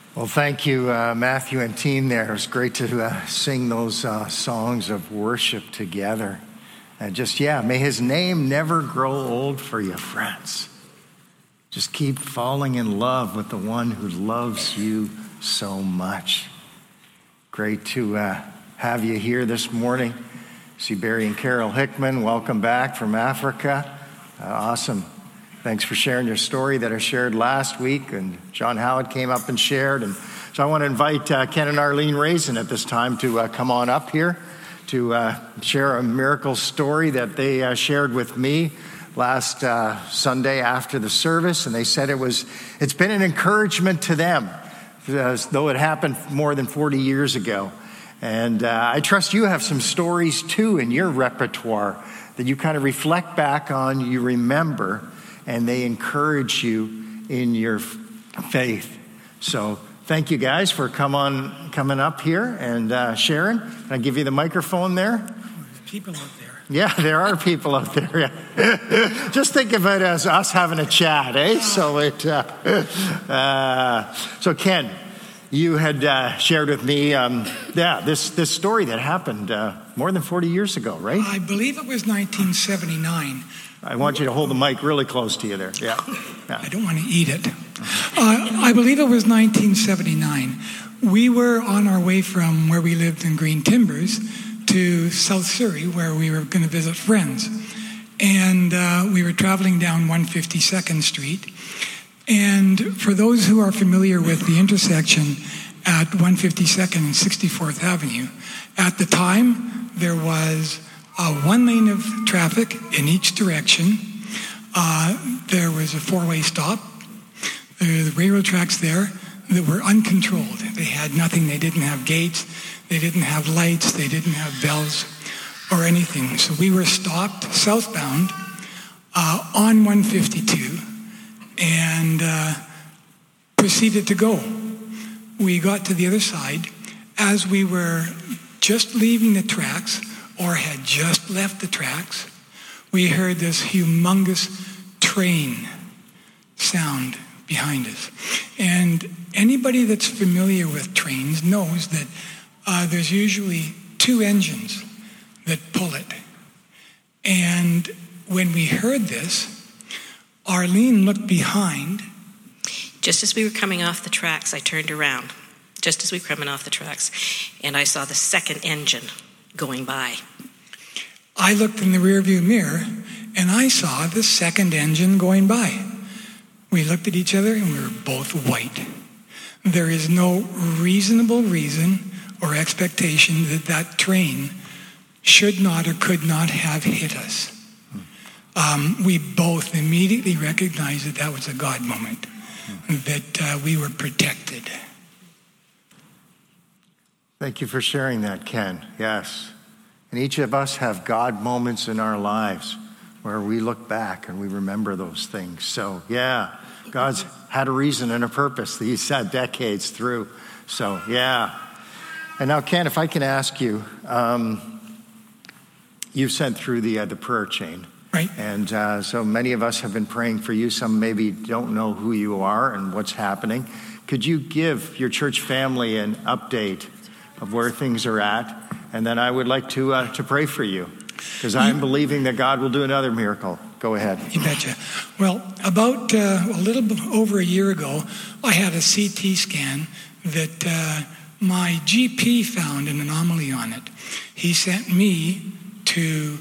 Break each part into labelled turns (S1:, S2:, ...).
S1: Well, thank you, Matthew and team there. It was great to sing those songs of worship together. And may his name never grow old for you, friends. Just keep falling in love with the one who loves you so much. Great to have you here this morning. See Barry and Carol Hickman, welcome back from Africa. Awesome. Thanks for sharing your story that I shared last week, and John Howard came up and shared. And so I want to invite Ken and Arlene Raisin at this time to come on up here to share a miracle story that they shared with me last Sunday after the service. And they said it's been an encouragement to them, as though it happened more than 40 years ago. And I trust you have some stories too in your repertoire that you kind of reflect back on, you remember, and they encourage you in your faith. So thank you guys for coming up here and sharing. Can I give you the microphone there?
S2: There's people out there.
S1: Yeah, there are people out there. Yeah. Just think of it as us having a chat, eh? So so Ken, you had shared with me, this story that happened more than 40 years ago, right?
S2: I believe it was 1979.
S1: I want you to hold the mic really close to you there. Yeah.
S2: I don't want to eat it. I believe it was 1979. We were on our way from where we lived in Green Timbers to South Surrey, where we were going to visit friends. And we were traveling down 152nd Street. And for those who are familiar with the intersection at 152nd and 64th Avenue, at the time there was one lane of traffic in each direction. There was a four-way stop. There were the railroad tracks there that were uncontrolled. They had nothing. They didn't have gates. They didn't have lights. They didn't have bells or anything. So we were stopped southbound on 152 and proceeded to go. We got to the other side. As we were just leaving the tracks, or had just left the tracks, we heard this humongous train sound behind us. And anybody that's familiar with trains knows that there's usually two engines that pull it. And when we heard this, Arlene looked behind.
S3: Just as we were coming off the tracks, I turned around, just as we were coming off the tracks, and I saw the second engine going by.
S2: I looked in the rearview mirror, and I saw the second engine going by. We looked at each other, and we were both white. There is no reasonable reason or expectation that that train should not or could not have hit us. We both immediately recognized that that was a God moment, that we were protected.
S1: Thank you for sharing that, Ken. Yes. And each of us have God moments in our lives where we look back and we remember those things. So, yeah, God's had a reason and a purpose these decades through. So, yeah. And now, Ken, if I can ask you, you've sent through the prayer chain.
S2: Right.
S1: And so many of us have been praying for you. Some maybe don't know who you are and what's happening. Could you give your church family an update of where things are at? And then I would like to pray for you, because I'm believing that God will do another miracle. Go ahead.
S2: You betcha. Well, about a little bit over a year ago, I had a CT scan that my GP found an anomaly on it. He sent me to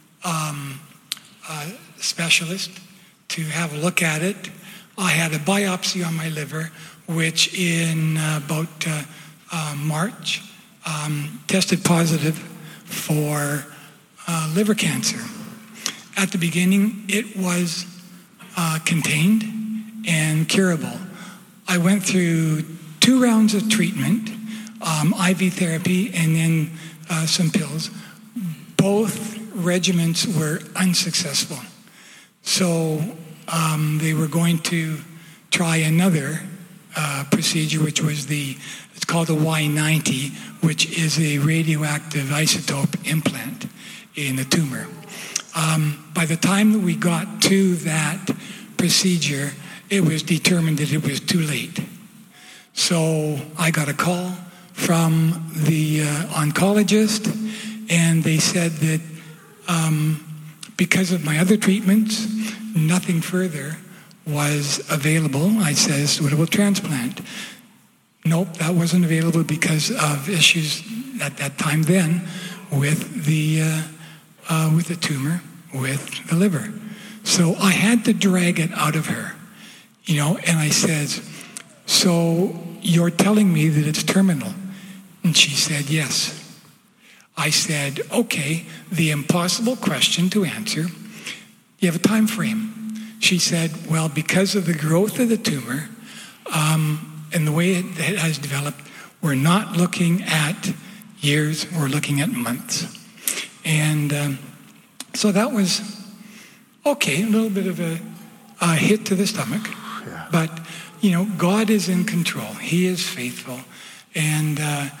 S2: a specialist to have a look at it. I had a biopsy on my liver, which in about March tested positive for liver cancer. At the beginning, it was contained and curable. I went through 2 rounds of treatment, IV therapy, and then some pills. Both regimens were unsuccessful. So they were going to try another procedure, which was it's called a Y90, which is a radioactive isotope implant in the tumor. By the time that we got to that procedure, it was determined that it was too late. So I got a call from the oncologist, and they said that because of my other treatments, nothing further was available. I said, what about transplant? Nope, that wasn't available because of issues at that time then with the tumor, with the liver. So I had to drag it out of her, and I said, so you're telling me that it's terminal? And she said, yes. I said, okay, the impossible question to answer, you have a time frame? She said, well, because of the growth of the tumor and the way it has developed, we're not looking at years, we're looking at months. And so that was, okay, a little bit of a hit to the stomach.
S1: Yeah.
S2: But, God is in control. He is faithful. And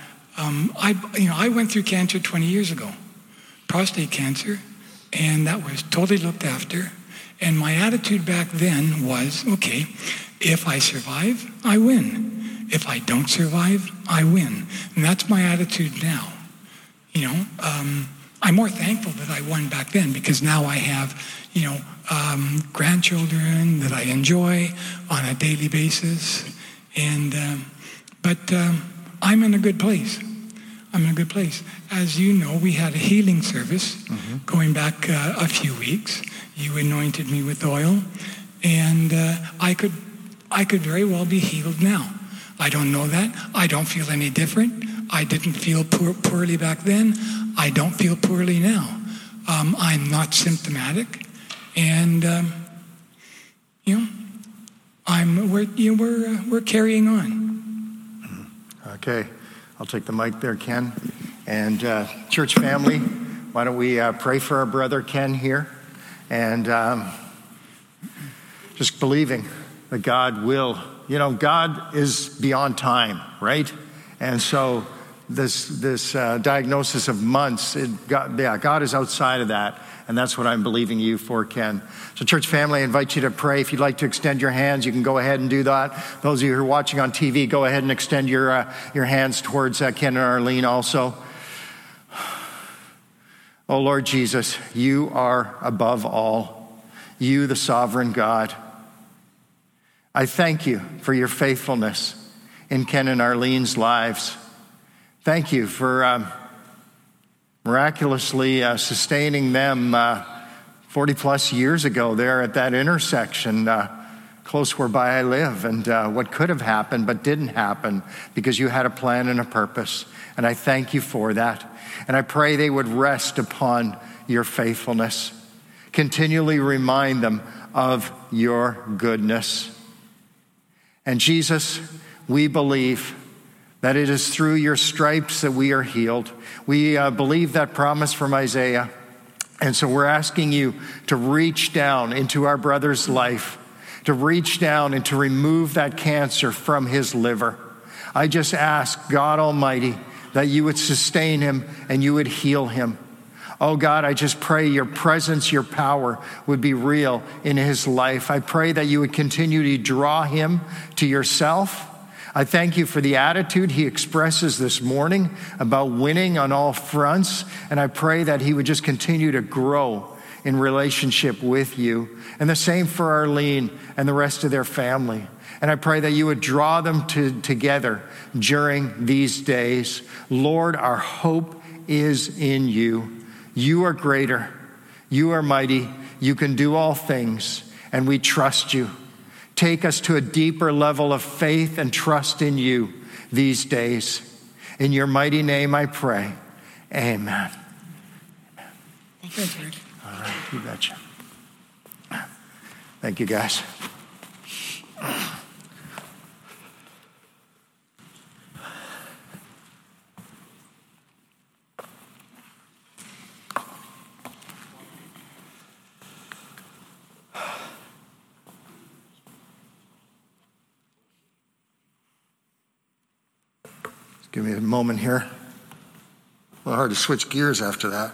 S2: I went through cancer 20 years ago, prostate cancer, and that was totally looked after. And my attitude back then was, okay, if I survive, I win. If I don't survive, I win. And that's my attitude now. I'm more thankful that I won back then because now I have, grandchildren that I enjoy on a daily basis. But I'm in a good place. I'm in a good place. As you know, we had a healing service going back a few weeks. You anointed me with oil, and I could very well be healed now. I don't know that. I don't feel any different. I didn't feel poorly back then. I don't feel poorly now. I'm not symptomatic, and we're carrying on.
S1: Okay, I'll take the mic there, Ken. And church family, why don't we pray for our brother Ken here, and just believing that God will. God is beyond time, right? And so this diagnosis of months, God is outside of that. And that's what I'm believing you for, Ken. So church family, I invite you to pray. If you'd like to extend your hands, you can go ahead and do that. Those of you who are watching on TV, go ahead and extend your hands towards Ken and Arlene also. Oh, Lord Jesus, you are above all. You, the sovereign God. I thank you for your faithfulness in Ken and Arlene's lives. Thank you for miraculously sustaining them 40 plus years ago there at that intersection close whereby I live, and what could have happened but didn't happen because you had a plan and a purpose. And I thank you for that. And I pray they would rest upon your faithfulness. Continually remind them of your goodness. And Jesus, we believe that it is through your stripes that we are healed. We believe that promise from Isaiah. And so we're asking you to reach down into our brother's life, to reach down and to remove that cancer from his liver. I just ask, God Almighty, that you would sustain him and you would heal him. Oh God, I just pray your presence, your power would be real in his life. I pray that you would continue to draw him to yourself. I thank you for the attitude he expresses this morning about winning on all fronts. And I pray that he would just continue to grow in relationship with you. And the same for Arlene and the rest of their family. And I pray that you would draw them together during these days. Lord, our hope is in you. You are greater. You are mighty. You can do all things. And we trust you. Take us to a deeper level of faith and trust in you these days. In your mighty name I pray. Amen.
S3: Thank you.
S1: All right, you betcha. Thank you, guys. Give me a moment here. A little hard to switch gears after that.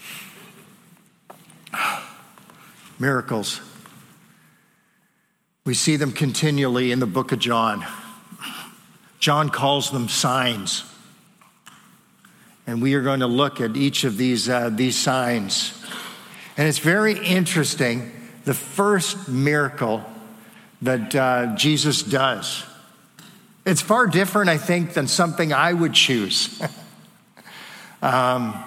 S1: Miracles. We see them continually in the book of John. John calls them signs. And we are going to look at each of these signs. And it's very interesting, the first miracle that Jesus does. It's far different, I think, than something I would choose. What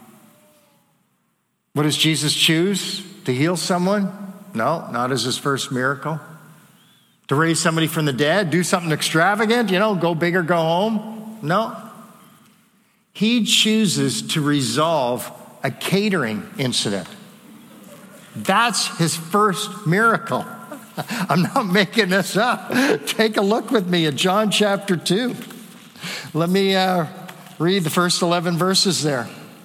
S1: does Jesus choose? To heal someone? No, not as his first miracle. To raise somebody from the dead? Do something extravagant? Go big or go home? No. He chooses to resolve a catering incident. That's his first miracle. I'm not making this up. Take a look with me at John chapter 2. Let me read the first 11 verses there.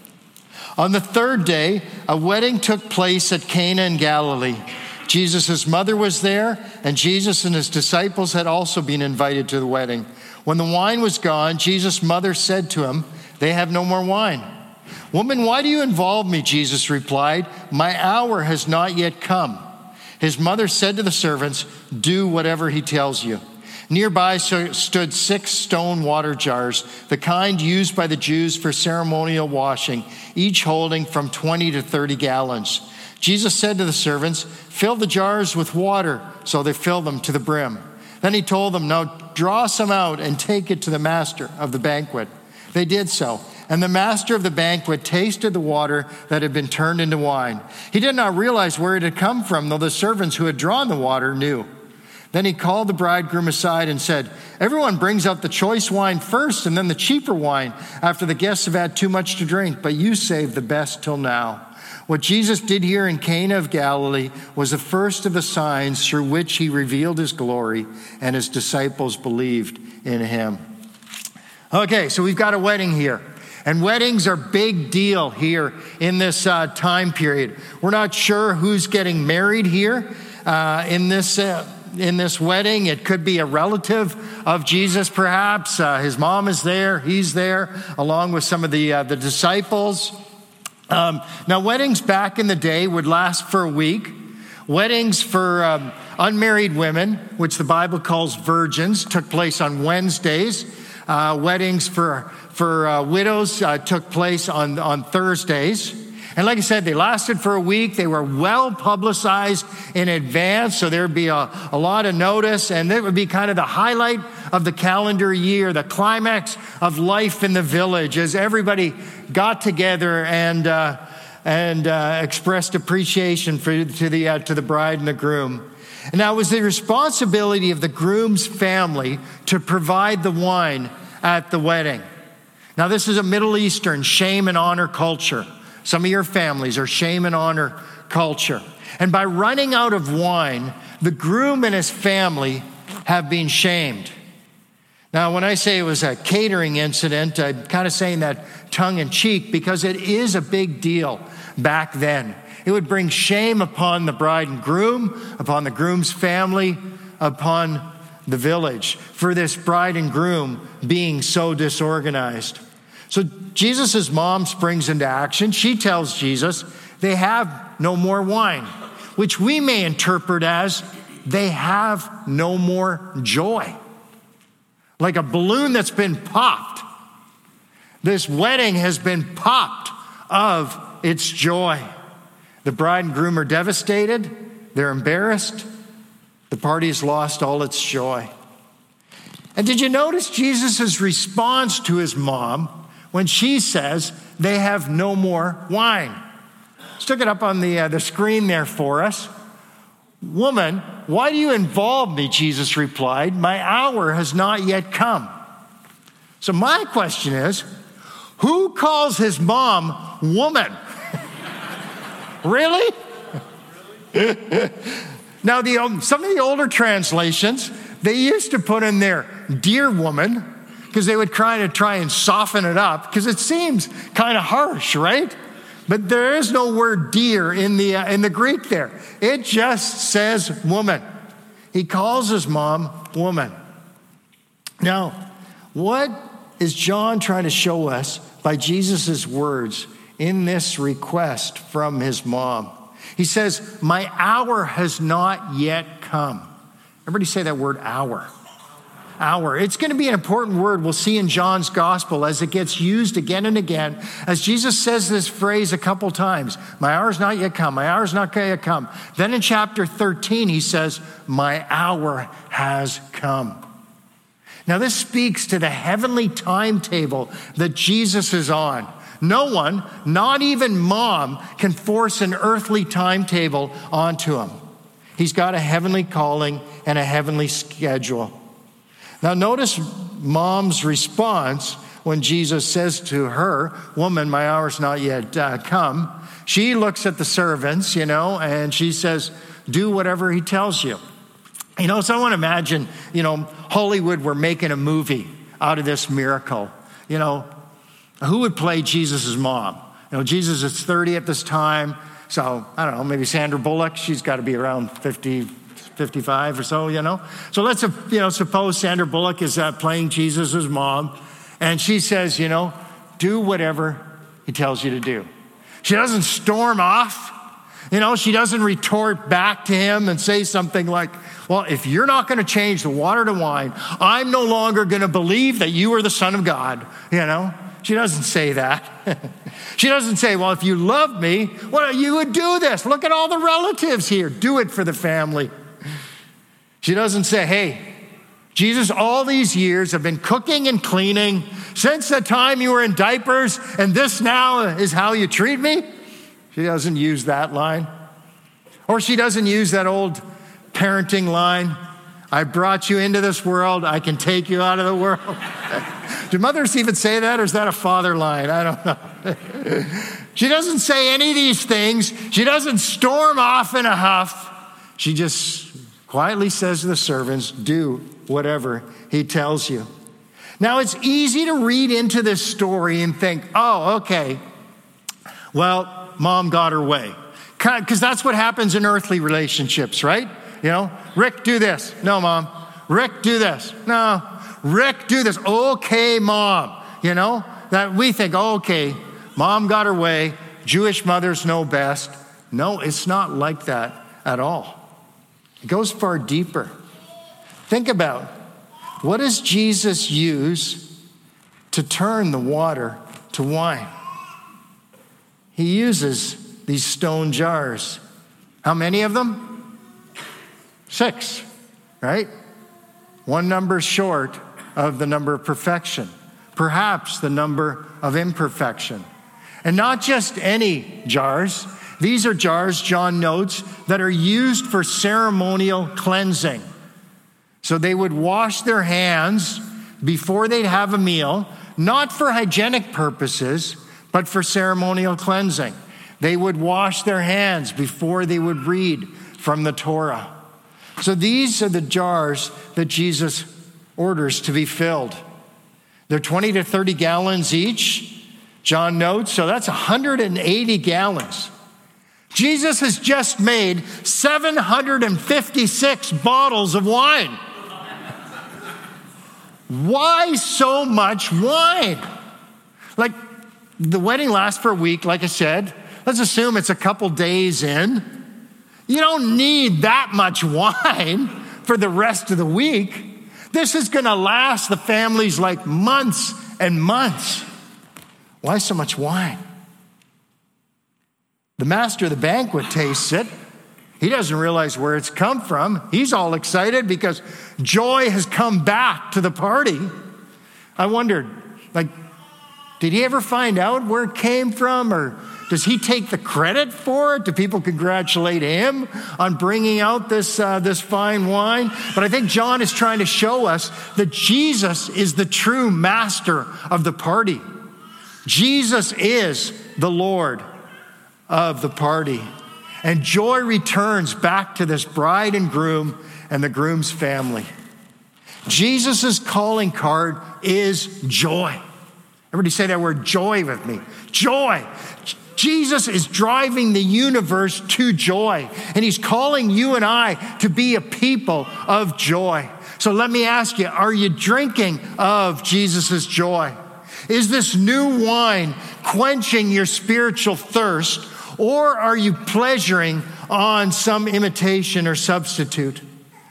S1: On the third day, a wedding took place at Cana in Galilee. Jesus' mother was there, and Jesus and his disciples had also been invited to the wedding. When the wine was gone, Jesus' mother said to him, "They have no more wine." "Woman, why do you involve me?" Jesus replied. "My hour has not yet come." His mother said to the servants, "Do whatever he tells you." Nearby stood 6 stone water jars, the kind used by the Jews for ceremonial washing, each holding from 20 to 30 gallons. Jesus said to the servants, "Fill the jars with water." So they filled them to the brim. Then he told them, "Now draw some out and take it to the master of the banquet." They did so. And the master of the banquet tasted the water that had been turned into wine. He did not realize where it had come from, though the servants who had drawn the water knew. Then he called the bridegroom aside and said, "Everyone brings out the choice wine first and then the cheaper wine after the guests have had too much to drink, but you saved the best till now." What Jesus did here in Cana of Galilee was the first of the signs through which he revealed his glory, and his disciples believed in him. Okay, so we've got a wedding here. And weddings are a big deal here in this time period. We're not sure who's getting married here in this wedding. It could be a relative of Jesus, perhaps. His mom is there. He's there, along with some of the disciples. Now, weddings back in the day would last for a week. Weddings for unmarried women, which the Bible calls virgins, took place on Wednesdays. Weddings for widows took place on Thursdays. And like I said, they lasted for a week. They were well publicized in advance, so there'd be a lot of notice, and it would be kind of the highlight of the calendar year, the climax of life in the village, as everybody got together and expressed appreciation to the bride and the groom. And now it was the responsibility of the groom's family to provide the wine at the wedding. Now, this is a Middle Eastern shame and honor culture. Some of your families are shame and honor culture. And by running out of wine, the groom and his family have been shamed. Now, when I say it was a catering incident, I'm kind of saying that tongue in cheek because it is a big deal back then. It would bring shame upon the bride and groom, upon the groom's family, upon the village for this bride and groom being so disorganized. So Jesus' mom springs into action. She tells Jesus they have no more wine, which we may interpret as they have no more joy. Like a balloon that's been popped. This wedding has been popped of its joy. The bride and groom are devastated. They're embarrassed. The party has lost all its joy. And did you notice Jesus' response to his mom when she says they have no more wine? Stick it up on the screen there for us. "Woman, why do you involve me?" Jesus replied. "My hour has not yet come." So my question is, who calls his mom woman? Really? Now, some of the older translations, they used to put in there, "dear woman," because they would try and soften it up, because it seems kind of harsh, right? But there is no word "dear" in the Greek there. It just says "woman." He calls his mom woman. Now, what is John trying to show us by Jesus' words in this request from his mom? He says, "My hour has not yet come." Everybody say that word "hour." hour. It's going to be an important word we'll see in John's gospel as it gets used again and again. As Jesus says this phrase a couple times, my hour's not yet come, my hour's not yet come. Then in chapter 13, he says, my hour has come. Now this speaks to the heavenly timetable that Jesus is on. No one, not even mom, can force an earthly timetable onto him. He's got a heavenly calling and a heavenly schedule. Now notice mom's response when Jesus says to her, woman, my hour's not yet come. She looks at the servants, and she says, do whatever he tells you. So I want to imagine, Hollywood were making a movie out of this miracle. Who would play Jesus' mom? Jesus is 30 at this time. So, I don't know, maybe Sandra Bullock, she's got to be around 50, 55 or so, So let's, suppose Sandra Bullock is playing Jesus' mom, and she says, do whatever he tells you to do. She doesn't storm off. She doesn't retort back to him and say something like, well, if you're not going to change the water to wine, I'm no longer going to believe that you are the Son of God, She doesn't say that. She doesn't say, well, if you love me, well, you would do this. Look at all the relatives here. Do it for the family. She doesn't say, hey, Jesus, all these years have been cooking and cleaning since the time you were in diapers, and this now is how you treat me. She doesn't use that line. Or she doesn't use that old parenting line, I brought you into this world, I can take you out of the world. Do mothers even say that, or is that a father line? I don't know. She doesn't say any of these things. She doesn't storm off in a huff. She just quietly says to the servants, do whatever he tells you. Now, it's easy to read into this story and think, oh, okay, well, mom got her way. Because that's what happens in earthly relationships, right? Rick, do this. No, mom. Rick, do this. No. Rick, do this. Okay, mom. That we think, okay, mom got her way. Jewish mothers know best. No, it's not like that at all. It goes far deeper. Think about, what does Jesus use to turn the water to wine? He uses these stone jars. How many of them? 6, right? One number short of the number of perfection, perhaps the number of imperfection. And not just any jars. These are jars, John notes, that are used for ceremonial cleansing. So they would wash their hands before they'd have a meal, not for hygienic purposes, but for ceremonial cleansing. They would wash their hands before they would read from the Torah. So these are the jars that Jesus orders to be filled. They're 20 to 30 gallons each, John notes, so that's 180 gallons. Jesus has just made 756 bottles of wine. Why so much wine? Like, the wedding lasts for a week, like I said. Let's assume it's a couple days in. You don't need that much wine for the rest of the week. This is going to last the families like months and months. Why so much wine? The master of the banquet tastes it. He doesn't realize where it's come from. He's all excited because joy has come back to the party. I wondered, did he ever find out where it came from, or does he take the credit for it? Do people congratulate him on bringing out this fine wine? But I think John is trying to show us that Jesus is the true master of the party. Jesus is the Lord of the party. And joy returns back to this bride and groom and the groom's family. Jesus' calling card is joy. Everybody say that word joy with me. Joy. Jesus is driving the universe to joy, and he's calling you and I to be a people of joy. So let me ask you, are you drinking of Jesus' joy? Is this new wine quenching your spiritual thirst, or are you pleasuring on some imitation or substitute?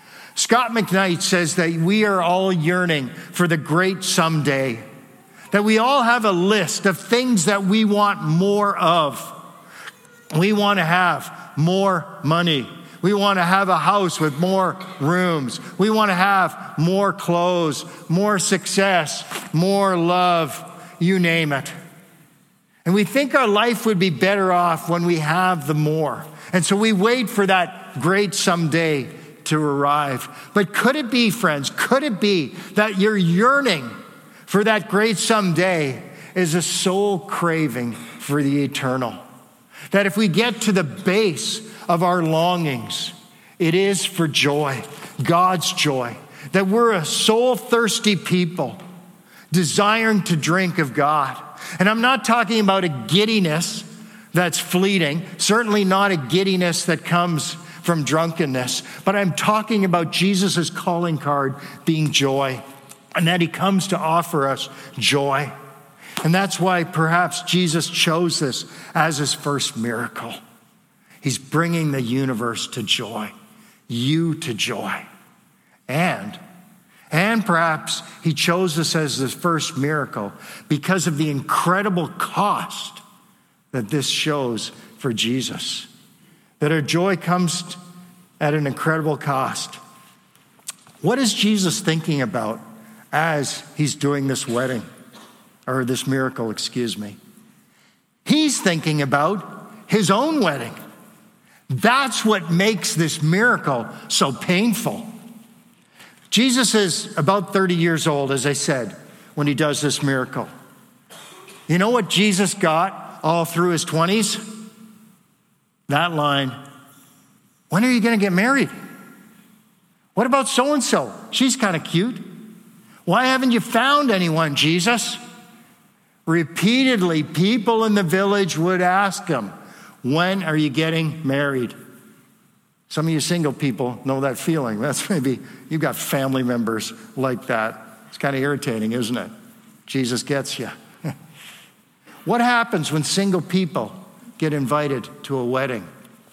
S1: Scott McKnight says that we are all yearning for the great someday, that we all have a list of things that we want more of. We want to have more money. We want to have a house with more rooms. We want to have more clothes, more success, more love, you name it. And we think our life would be better off when we have the more. And so we wait for that great someday to arrive. But could it be, friends, could it be that your yearning for that great someday is a soul craving for the eternal? That if we get to the base of our longings, it is for joy, God's joy. That we're a soul-thirsty people desiring to drink of God. And I'm not talking about a giddiness that's fleeting, certainly not a giddiness that comes from drunkenness, but I'm talking about Jesus' calling card being joy, and that he comes to offer us joy. And that's why perhaps Jesus chose this as his first miracle. He's bringing the universe to joy, you to joy. And perhaps he chose this as his first miracle because of the incredible cost that this shows for Jesus. That our joy comes at an incredible cost. What is Jesus thinking about as he's doing this wedding? Or this miracle, excuse me. He's thinking about his own wedding. That's what makes this miracle so painful. Jesus is about 30 years old, as I said, when he does this miracle. You know what Jesus got all through his 20s? That line, when are you going to get married? What about so-and-so? She's kind of cute. Why haven't you found anyone, Jesus? Repeatedly, people in the village would ask him, when are you getting married? Some of you single people know that feeling. That's maybe you've got family members like that. It's kind of irritating, isn't it? Jesus gets you. What happens when single people get invited to a wedding?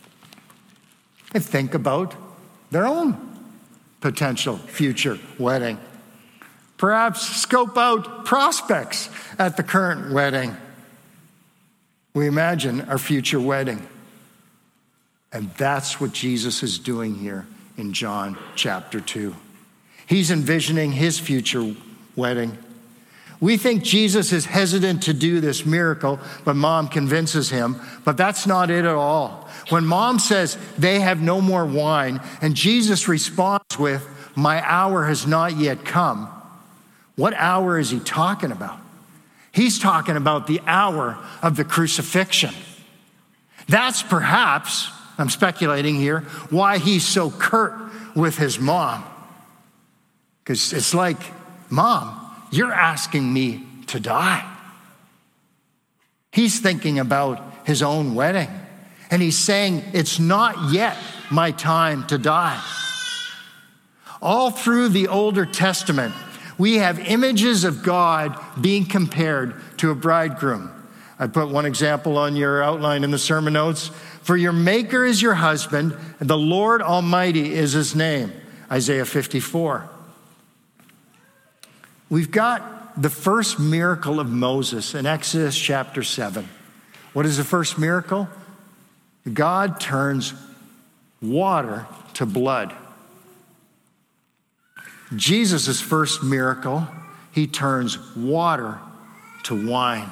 S1: They think about their own potential future wedding. Perhaps scope out prospects at the current wedding. We imagine our future wedding. And that's what Jesus is doing here in John chapter 2. He's envisioning his future wedding. We think Jesus is hesitant to do this miracle, but mom convinces him. But that's not it at all. When mom says they have no more wine, and Jesus responds with, my hour has not yet come. What hour is he talking about? He's talking about the hour of the crucifixion. That's perhaps, I'm speculating here, why he's so curt with his mom. Because it's like, Mom, you're asking me to die. He's thinking about his own wedding. And he's saying, it's not yet my time to die. All through the Older Testament, we have images of God being compared to a bridegroom. I put one example on your outline in the sermon notes. For your maker is your husband, and the Lord Almighty is his name. Isaiah 54. We've got the first miracle of Moses in Exodus chapter 7. What is the first miracle? God turns water to blood. Jesus' first miracle, he turns water to wine.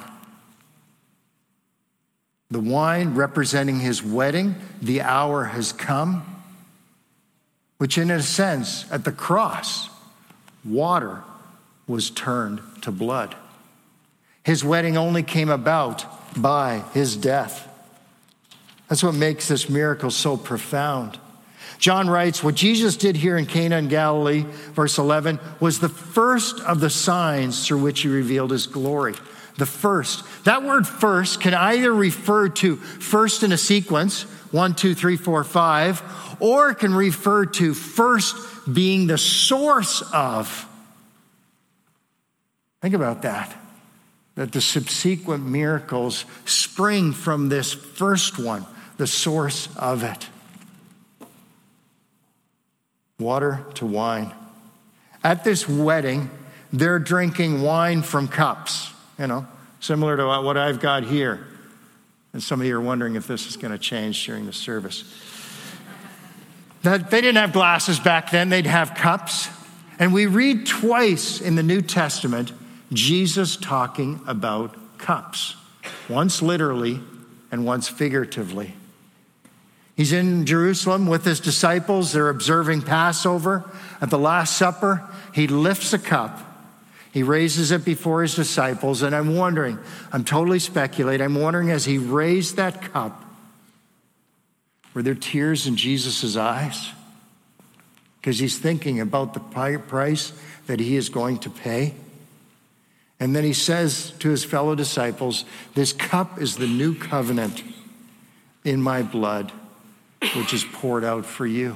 S1: The wine representing his wedding, the hour has come, which in a sense, at the cross, water was turned to blood. His wedding only came about by his death. That's what makes this miracle so profound. John writes, what Jesus did here in Cana in Galilee, verse 11, was the first of the signs through which he revealed his glory. The first. That word first can either refer to first in a sequence, 1, 2, 3, 4, 5, or it can refer to first being the source of. Think about that. That the subsequent miracles spring from this first one, the source of it. water to wine. At this wedding, they're drinking wine from cups, similar to what I've got here. And some of you are wondering if this is going to change during the service. They didn't have glasses back then, they'd have cups. And we read twice in the New Testament Jesus talking about cups, once literally and once figuratively. He's in Jerusalem with his disciples. They're observing Passover. At the Last Supper, he lifts a cup. He raises it before his disciples. And I'm totally speculating, I'm wondering as he raised that cup, were there tears in Jesus' eyes? Because he's thinking about the price that he is going to pay. And then he says to his fellow disciples, this cup is the new covenant in my blood, which is poured out for you.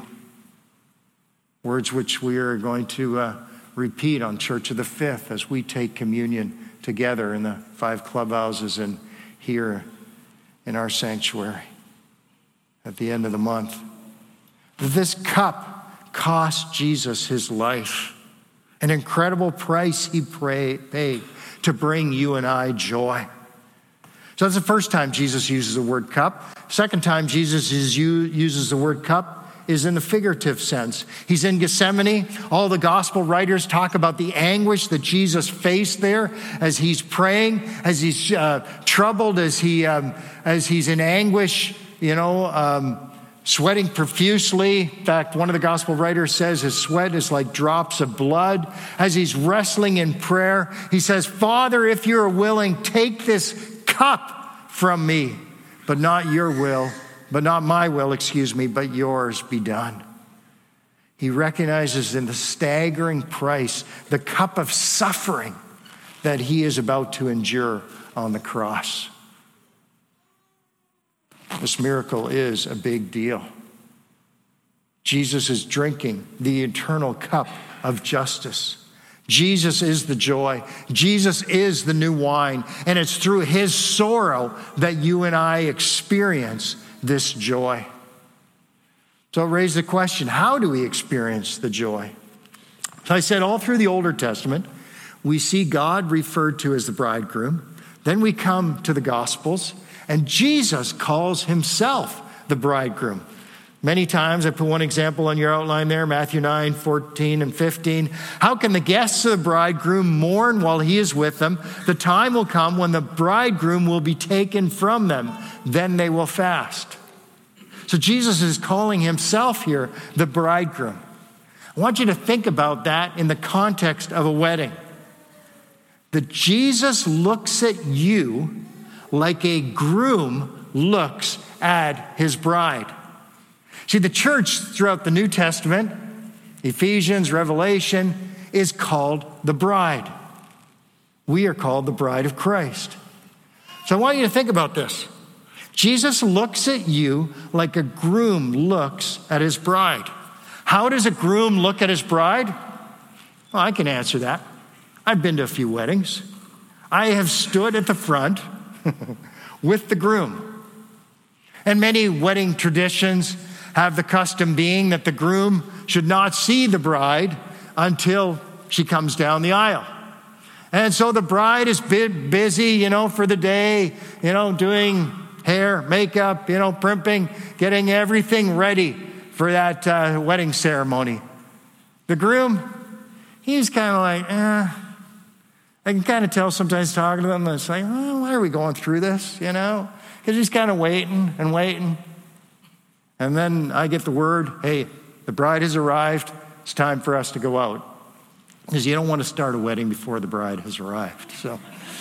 S1: Words which we are going to repeat on Church of the Fifth as we take communion together in the 5 clubhouses and here in our sanctuary at the end of the month. This cup cost Jesus his life, an incredible price he paid to bring you and I joy. So that's the first time Jesus uses the word cup. Second time Jesus uses the word cup is in the figurative sense. He's in Gethsemane. All the gospel writers talk about the anguish that Jesus faced there as he's praying, as he's troubled, as he's in anguish, sweating profusely. In fact, one of the gospel writers says his sweat is like drops of blood. As he's wrestling in prayer, he says, Father, if you're willing, take this cup from me, but not your will, but not my will, but yours be done. He recognizes in the staggering price, the cup of suffering that he is about to endure on the cross. This miracle is a big deal. Jesus is drinking the eternal cup of justice. Jesus is the joy. Jesus is the new wine. And it's through his sorrow that you and I experience this joy. So it raises the question, how do we experience the joy? So I said all through the Old Testament, we see God referred to as the bridegroom. Then we come to the Gospels, and Jesus calls himself the bridegroom. Many times, I put one example on your outline there, Matthew 9, 14 and 15. How can the guests of the bridegroom mourn while he is with them? The time will come when the bridegroom will be taken from them. Then they will fast. So Jesus is calling himself here the bridegroom. I want you to think about that in the context of a wedding. That Jesus looks at you like a groom looks at his bride. See, the church throughout the New Testament, Ephesians, Revelation, is called the bride. We are called the bride of Christ. So I want you to think about this. Jesus looks at you like a groom looks at his bride. How does a groom look at his bride? Well, I can answer that. I've been to a few weddings. I have stood at the front with the groom. And many wedding traditions have the custom being that the groom should not see the bride until she comes down the aisle. And so the bride is busy, for the day, doing hair, makeup, primping, getting everything ready for that wedding ceremony. The groom, he's kind of like, I can kind of tell sometimes talking to them, it's like, why are we going through this, Because he's kind of waiting and waiting. And then I get the word, hey, the bride has arrived. It's time for us to go out. Because you don't want to start a wedding before the bride has arrived. So,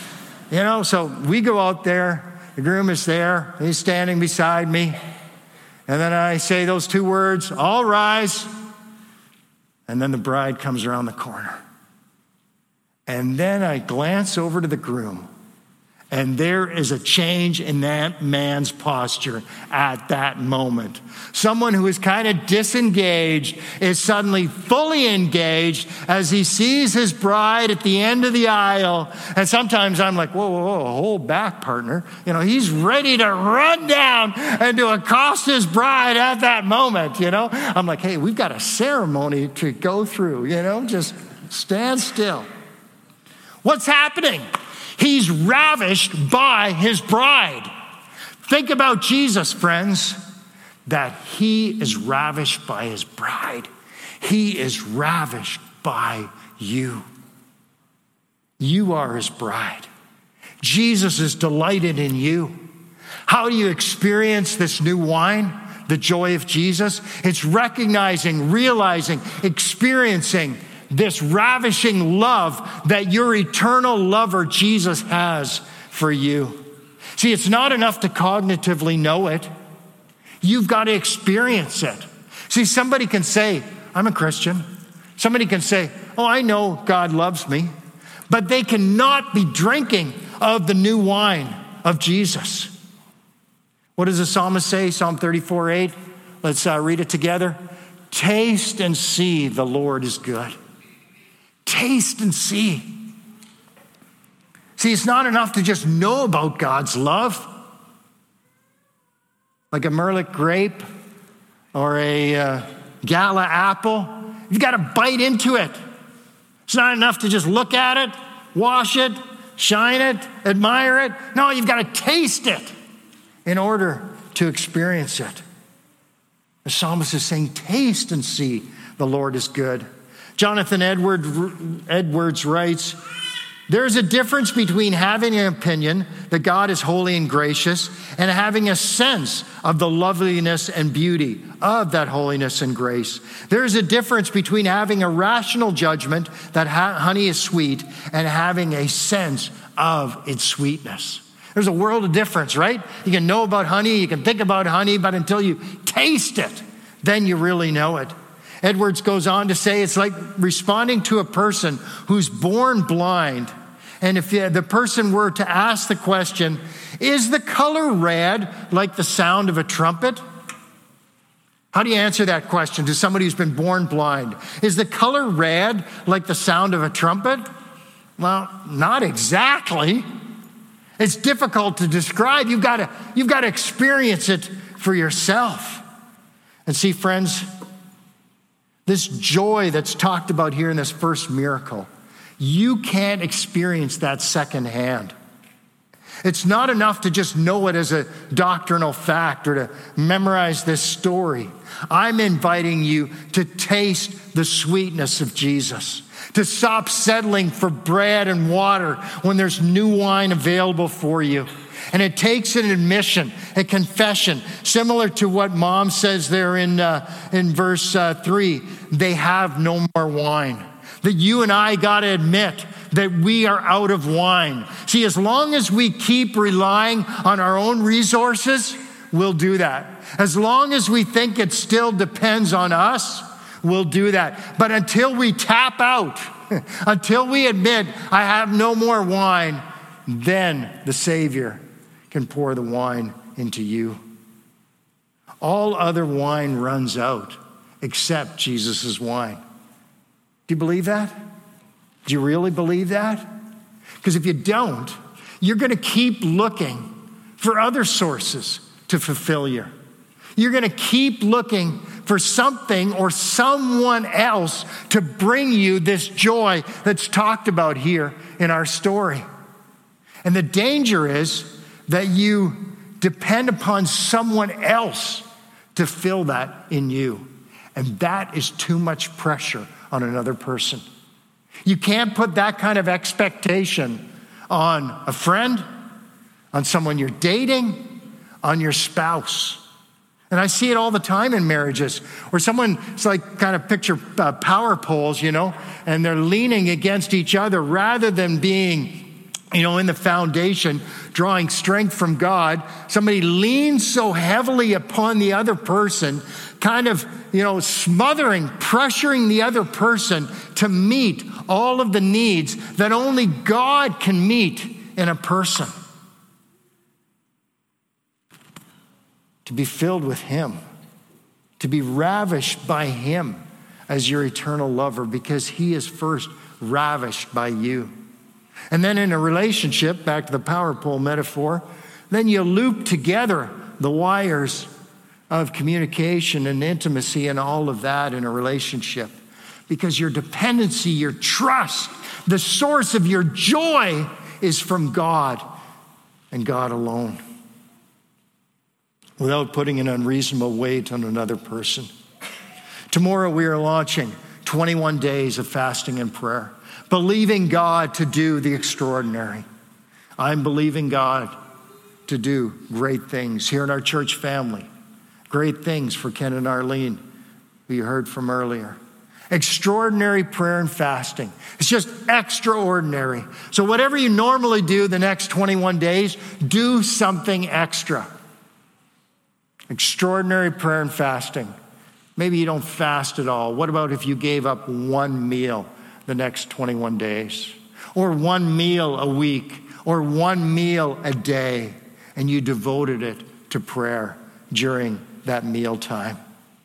S1: so we go out there. The groom is there. He's standing beside me. And then I say those two words, all rise. And then the bride comes around the corner. And then I glance over to the groom. And there is a change in that man's posture at that moment. Someone who is kind of disengaged is suddenly fully engaged as he sees his bride at the end of the aisle. And sometimes I'm like, whoa, hold back, partner. He's ready to run down and to accost his bride at that moment, I'm like, hey, we've got a ceremony to go through, just stand still. What's happening? He's ravished by his bride. Think about Jesus, friends, that he is ravished by his bride. He is ravished by you. You are his bride. Jesus is delighted in you. How do you experience this new wine, the joy of Jesus? It's recognizing, realizing, experiencing this ravishing love that your eternal lover Jesus has for you. See, it's not enough to cognitively know it. You've got to experience it. See, somebody can say, I'm a Christian. Somebody can say, oh, I know God loves me. But they cannot be drinking of the new wine of Jesus. What does the psalmist say? Psalm 34:8. Let's read it together. Taste and see the Lord is good. Taste and see. See, it's not enough to just know about God's love. Like a Merlot grape or a Gala apple. You've got to bite into it. It's not enough to just look at it, wash it, shine it, admire it. No, you've got to taste it in order to experience it. The psalmist is saying, taste and see the Lord is good. Jonathan Edwards writes, there's a difference between having an opinion that God is holy and gracious and having a sense of the loveliness and beauty of that holiness and grace. There's a difference between having a rational judgment that honey is sweet and having a sense of its sweetness. There's a world of difference, right? You can know about honey, you can think about honey, but until you taste it, then you really know it. Edwards goes on to say it's like responding to a person who's born blind. And if the person were to ask the question, is the color red like the sound of a trumpet? How do you answer that question to somebody who's been born blind? Is the color red like the sound of a trumpet? Well, not exactly. It's difficult to describe. You've got to experience it for yourself. And see, friends, this joy that's talked about here in this first miracle, you can't experience that secondhand. It's not enough to just know it as a doctrinal fact or to memorize this story. I'm inviting you to taste the sweetness of Jesus, to stop settling for bread and water when there's new wine available for you. And it takes an admission, a confession, similar to what Mom says there in verse 3. They have no more wine. That you and I got to admit that we are out of wine. See, as long as we keep relying on our own resources, we'll do that. As long as we think it still depends on us, we'll do that. But until we tap out, until we admit, I have no more wine, then the Savior can pour the wine into you. All other wine runs out except Jesus' wine. Do you believe that? Do you really believe that? Because if you don't, you're going to keep looking for other sources to fulfill you. You're going to keep looking for something or someone else to bring you this joy that's talked about here in our story. And the danger is that you depend upon someone else to fill that in you. And that is too much pressure on another person. You can't put that kind of expectation on a friend, on someone you're dating, on your spouse. And I see it all the time in marriages where someone's like kind of picture power poles, and they're leaning against each other rather than being in the foundation, drawing strength from God. Somebody leans so heavily upon the other person, kind of, smothering, pressuring the other person to meet all of the needs that only God can meet in a person. to be filled with him, to be ravished by him as your eternal lover, because he is first ravished by you. And then in a relationship, back to the power pole metaphor, then you loop together the wires of communication and intimacy and all of that in a relationship. Because your dependency, your trust, the source of your joy is from God and God alone, without putting an unreasonable weight on another person. Tomorrow we are launching 21 days of fasting and prayer, believing God to do the extraordinary. I'm believing God to do great things here in our church family. Great things for Ken and Arlene, who you heard from earlier. Extraordinary prayer and fasting. It's just extraordinary. So whatever you normally do the next 21 days, do something extra. Extraordinary prayer and fasting. Maybe you don't fast at all. What about if you gave up one meal the next 21 days? Or one meal a week? Or one meal a day? And you devoted it to prayer during that meal time.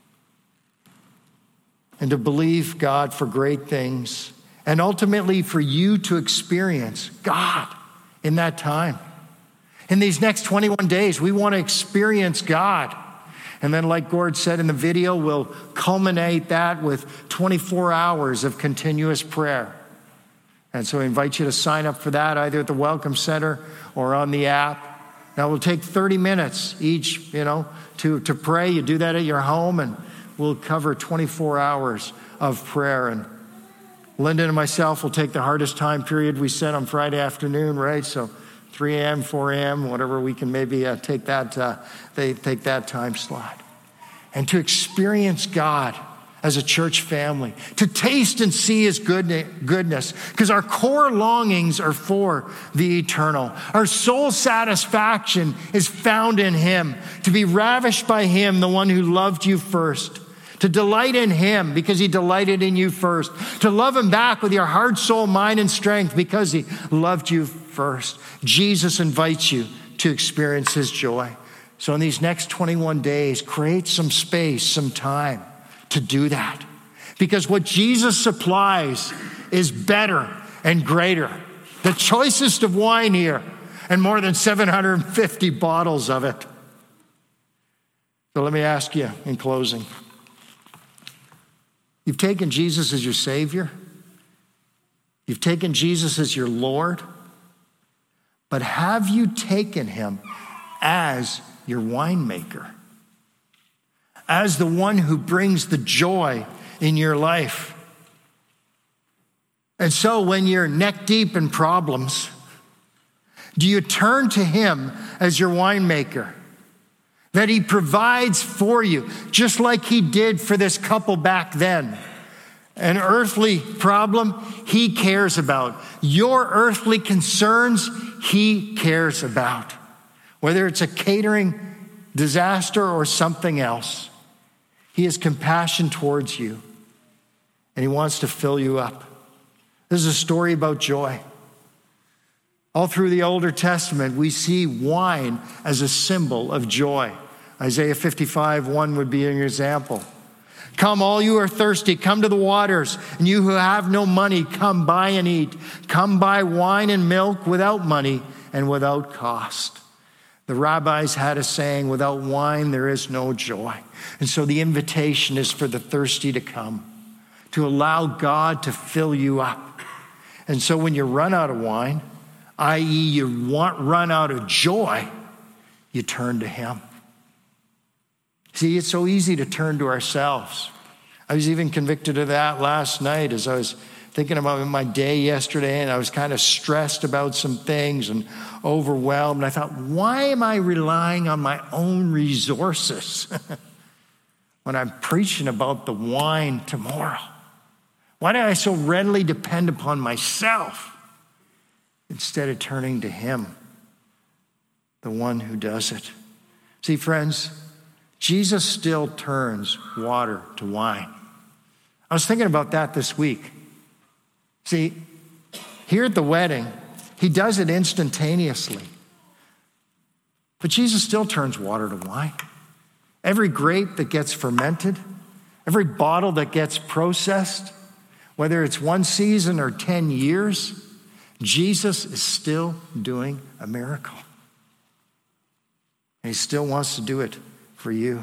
S1: And to believe God for great things, and ultimately for you to experience God in that time. In these next 21 days, we want to experience God. And then, like Gord said in the video, we'll culminate that with 24 hours of continuous prayer. And so I invite you to sign up for that, either at the Welcome Center or on the app. Now, we'll take 30 minutes each, to pray. You do that at your home, and we'll cover 24 hours of prayer. And Linda and myself will take the hardest time period we set on Friday afternoon, right? So 3 a.m., 4 a.m., whatever we can maybe take that time slot. And to experience God as a church family, to taste and see his goodness, because our core longings are for the eternal. Our soul satisfaction is found in him, to be ravished by him, the one who loved you first. To delight in him because he delighted in you first. To love him back with your heart, soul, mind, and strength because he loved you first. Jesus invites you to experience his joy. So in these next 21 days, create some space, some time to do that. Because what Jesus supplies is better and greater. The choicest of wine here, and more than 750 bottles of it. So let me ask you in closing. You've taken Jesus as your Savior. You've taken Jesus as your Lord. But have you taken him as your winemaker? As the one who brings the joy in your life? And so when you're neck deep in problems, do you turn to him as your winemaker? That he provides for you, just like he did for this couple back then. An earthly problem, he cares about. Your earthly concerns, he cares about. Whether it's a catering disaster or something else, he has compassion towards you, and he wants to fill you up. This is a story about joy. All through the Old Testament, we see wine as a symbol of joy. Isaiah 55:1 would be an example. Come, all you are thirsty, come to the waters, and you who have no money, come buy and eat. Come buy wine and milk without money and without cost. The rabbis had a saying, without wine there is no joy. And so the invitation is for the thirsty to come, to allow God to fill you up. And so when you run out of wine, i.e. you run out of joy, you turn to him. See, it's so easy to turn to ourselves. I was even convicted of that last night as I was thinking about my day yesterday, and I was kind of stressed about some things and overwhelmed. And I thought, why am I relying on my own resources when I'm preaching about the wine tomorrow? Why do I so readily depend upon myself instead of turning to him, the one who does it? See, friends, Jesus still turns water to wine. I was thinking about that this week. See, here at the wedding, he does it instantaneously. But Jesus still turns water to wine. Every grape that gets fermented, every bottle that gets processed, whether it's one season or 10 years, Jesus is still doing a miracle. And he still wants to do it for you.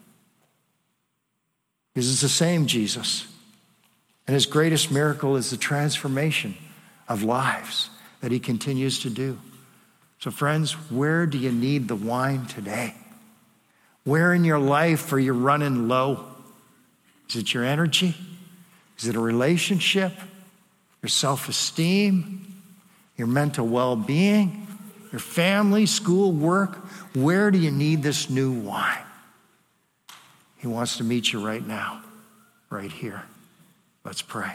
S1: Because it's the same Jesus. And his greatest miracle is the transformation of lives that he continues to do. So friends, where do you need the wine today? Where in your life are you running low? Is it your energy? Is it a relationship? Your self-esteem? Your mental well-being? Your family, school, work? Where do you need this new wine? He wants to meet you right now, right here. Let's pray.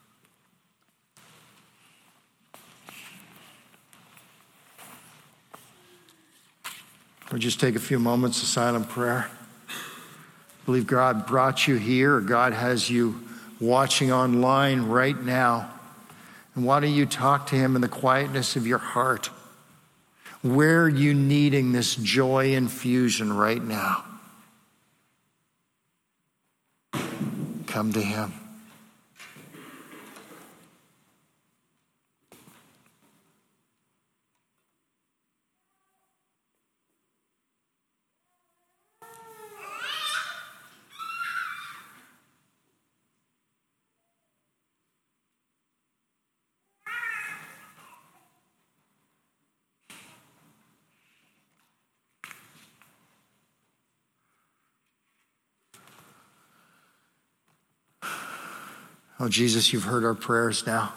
S1: We'll just take a few moments of silent prayer. I believe God brought you here, or God has you watching online right now. And why don't you talk to him in the quietness of your heart? Where are you needing this joy infusion right now? Come to him. Oh, Jesus, you've heard our prayers now.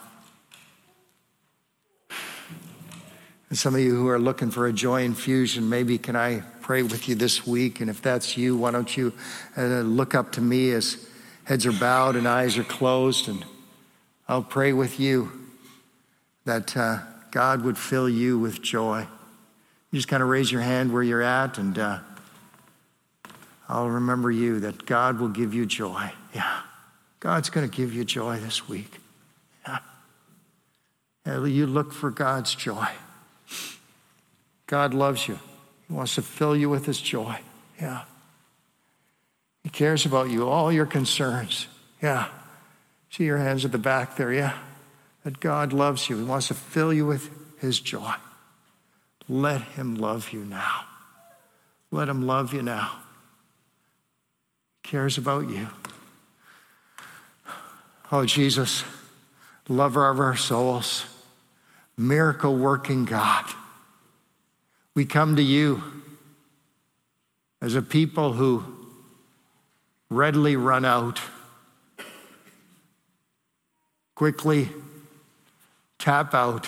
S1: And some of you who are looking for a joy infusion, maybe can I pray with you this week? And if that's you, why don't you look up to me as heads are bowed and eyes are closed, and I'll pray with you that God would fill you with joy. You just kind of raise your hand where you're at, and I'll remember you, that God will give you joy. Yeah. God's going to give you joy this week. Yeah. You look for God's joy. God loves you. He wants to fill you with his joy. Yeah. He cares about you, all your concerns. Yeah. See your hands at the back there. Yeah. That God loves you. He wants to fill you with his joy. Let him love you now. Let him love you now. He cares about you. Oh, Jesus, lover of our souls, miracle-working God, we come to you as a people who readily run out, quickly tap out,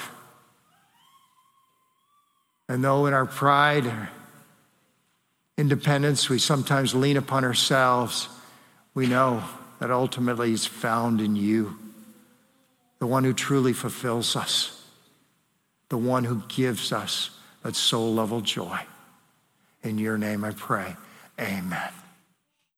S1: and though in our pride, our independence, we sometimes lean upon ourselves, we know that ultimately is found in you, the one who truly fulfills us, the one who gives us that soul-level joy. In your name I pray, amen.